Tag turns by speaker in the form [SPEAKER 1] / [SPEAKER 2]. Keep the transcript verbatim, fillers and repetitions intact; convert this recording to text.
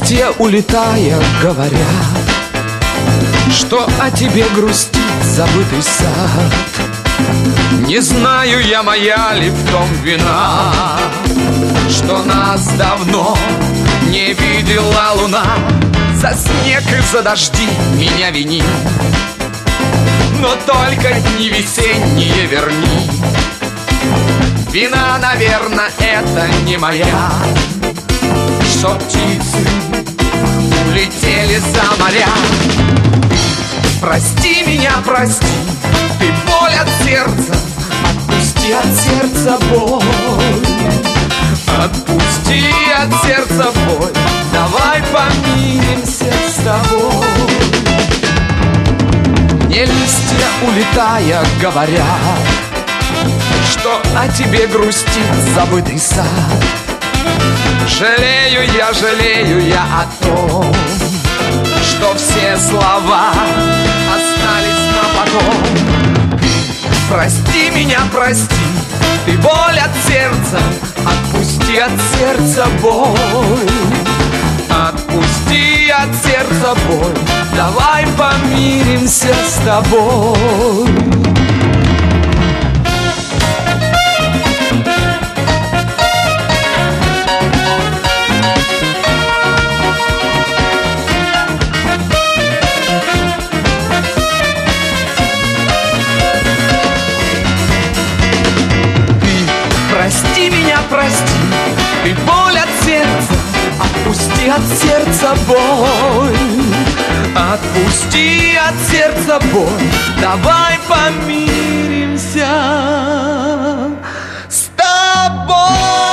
[SPEAKER 1] листья, улетая, говорят, что о тебе грустит забытый сад. Не знаю я, моя ли в том вина, что нас давно не видела луна. За снег и за дожди меня вини, но только дни весенние верни. Вина, наверное, это не моя, что птицы улетели за моря. Прости меня, прости, ты боль от сердца, отпусти от сердца боль. Отпусти от сердца боль, давай помиримся с тобой. Мне листья, улетая, говорят, что о тебе грустит забытый сад. Жалею я, жалею я о том, что все слова остались на потом. Прости меня, прости, ты боль от сердца, отпусти от сердца боль. Отпусти от сердца боль, давай помиримся с тобой. Прости меня, прости, ты боль от сердца, отпусти от сердца боль. Отпусти от сердца боль, давай помиримся с тобой.